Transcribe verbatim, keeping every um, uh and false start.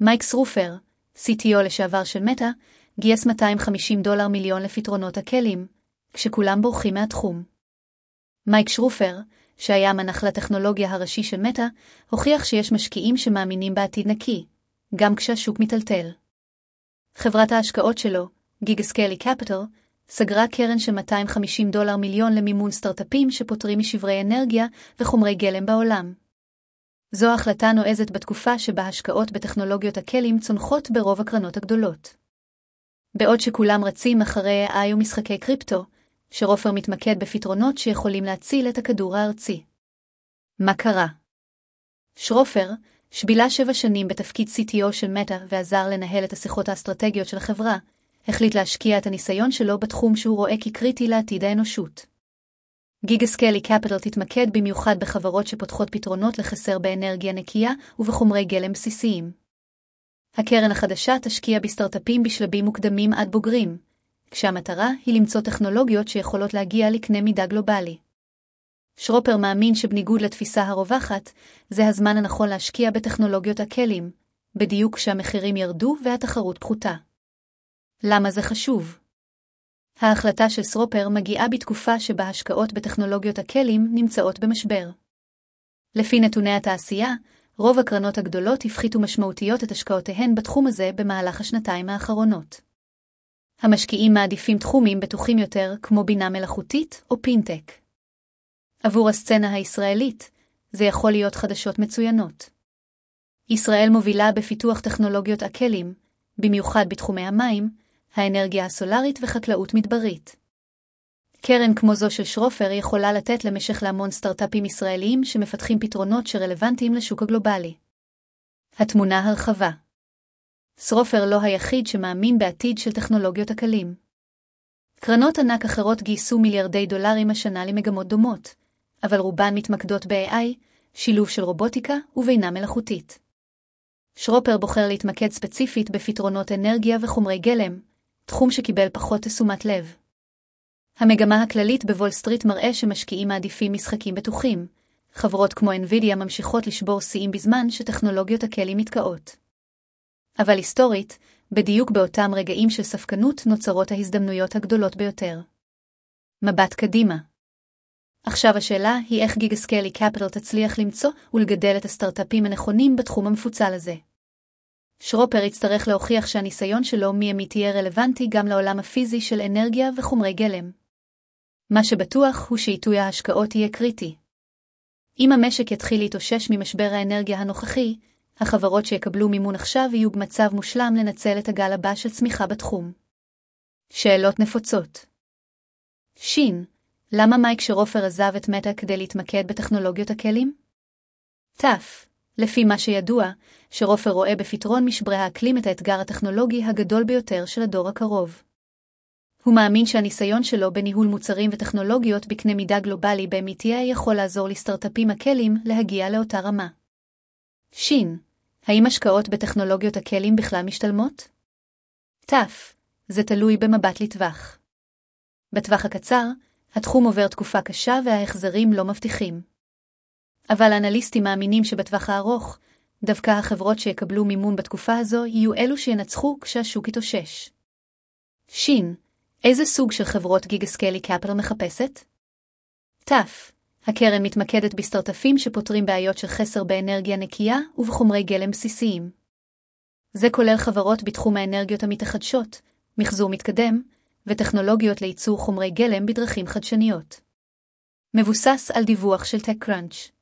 מייק שרופר, סי טי או לשעבר של מטא, גייס מאתיים וחמישים דולר מיליון לפתרונות הכלים, כשכולם בורחים מהתחום. מייק שרופר, שהיה מנח לטכנולוגיה הראשי של מטא, הוכיח שיש משקיעים שמאמינים בעתיד נקי, גם כשהשוק מטלטל. חברת ההשקעות שלו, גיגסקלי קפיטל, סגרה קרן של מאתיים וחמישים דולר מיליון למימון סטארט-אפים שפותרים משברי אנרגיה וחומרי גלם בעולם. זו החלטה נועזת בתקופה שבה השקעות בטכנולוגיות הכלים צונחות ברוב הקרנות הגדולות. בעוד שכולם רצים אחרי איי איי ומשחקי קריפטו, שרופר מתמקד בפתרונות שיכולים להציל את הכדור הארצי. מה קרה? שרופר, שבילה שבע שנים בתפקיד סי טי או של מטא ועזר לנהל את השיחות האסטרטגיות של החברה, החליט להשקיע את הניסיון שלו בתחום שהוא רואה כקריטי לעתיד האנושות. גיגסקלי קפיטל תתמקד במיוחד בחברות שפותחות פתרונות לחסר באנרגיה נקייה ובחומרי גלם בסיסיים. הקרן החדשה תשקיע בסטארט-אפים בשלבים מוקדמים עד בוגרים, כשהמטרה היא למצוא טכנולוגיות שיכולות להגיע לקנה מידה גלובלי. שרופר מאמין שבניגוד לתפיסה הרווחת, זה הזמן הנכון להשקיע בטכנולוגיות הכלים, בדיוק כשהמחירים ירדו והתחרות פחותה. למה זה חשוב? ההחלטה של שרופר מגיעה בתקופה שבה השקעות בטכנולוגיות הכלים נמצאות במשבר. לפי נתוני התעשייה, רוב הקרנות הגדולות הפחיתו משמעותיות את השקעותיהן בתחום הזה במהלך השנתיים האחרונות. המשקיעים מעדיפים תחומים בטוחים יותר כמו בינה מלאכותית או פינטק. עבור הסצנה הישראלית, זה יכול להיות חדשות מצוינות. ישראל מובילה בפיתוח טכנולוגיות הכלים, במיוחד בתחומי המים, האנרגיה הסולרית וחקלאות מדברית. קרן כמו זו של שרופר יכולה לתת למשך להמון סטארט-אפים ישראליים שמפתחים פתרונות שרלוונטיים לשוק הגלובלי. התמונה הרחבה. שרופר לא היחיד שמאמין בעתיד של טכנולוגיות הכלים. קרנות ענק אחרות גייסו מיליארדי דולרים השנה למגמות דומות, אבל רובן מתמקדות ב-איי איי, שילוב של רובוטיקה ובינה מלאכותית. שרופר בוחר להתמקד ספציפית בפתרונות אנרגיה וחומרי גלם, תחום שקיבל פחות תשומת לב. המגמה הכללית בוול סטריט מראה שמשקיעים מעדיפים משחקים בטוחים. חברות כמו NVIDIA ממשיכות לשבור שיאים בזמן שטכנולוגיות הכלים מתקעות. אבל היסטורית, בדיוק באותם רגעים של ספקנות נוצרות ההזדמנויות הגדולות ביותר. מבט קדימה. עכשיו השאלה היא איך גיגסקלי קפיטל תצליח למצוא ולגדל את הסטארט-אפים הנכונים בתחום המפוצל הזה. שרופר יצטרך להוכיח שהניסיון שלו מי-אמית יהיה רלוונטי גם לעולם הפיזי של אנרגיה וחומרי גלם. מה שבטוח הוא שעיתוי ההשקעות יהיה קריטי. אם המשק יתחיל להתאושש ממשבר האנרגיה הנוכחי, החברות שיקבלו מימון עכשיו יהיו במצב מושלם לנצל את הגל הבא של צמיחה בתחום. שאלות נפוצות. שין, למה מייק שרופר עזב את מטא כדי להתמקד בטכנולוגיות הכלים? תף, לפי מה שידוע, שרופר רואה בפתרון משברי האקלים את האתגר הטכנולוגי הגדול ביותר של הדור הקרוב. הוא מאמין שהניסיון שלו בניהול מוצרים וטכנולוגיות בקנה מידה גלובלי ב-אם אי טי איי יכול לעזור לסטארט-אפים הכלים להגיע לאותה רמה. שין, האם השקעות בטכנולוגיות הכלים בכלל משתלמות? תף, זה תלוי במבט לטווח. בטווח הקצר, התחום עובר תקופה קשה וההחזרים לא מבטיחים. אבל האנליסטים מאמינים שבטווח הארוך, דווקא החברות שיקבלו מימון בתקופה הזו יהיו אלו שינצחו כשהשוק יתאושש. שין, איזה סוג של חברות גיגסקלי קפיטל מחפשת? תף, הקרן מתמקדת בסטארט-אפים שפותרים בעיות של חסר באנרגיה נקייה ובחומרי גלם בסיסיים. זה כולל חברות בתחום האנרגיות המתחדשות, מחזור מתקדם, וטכנולוגיות לייצור חומרי גלם בדרכים חדשניות. מבוסס על דיווח של TechCrunch.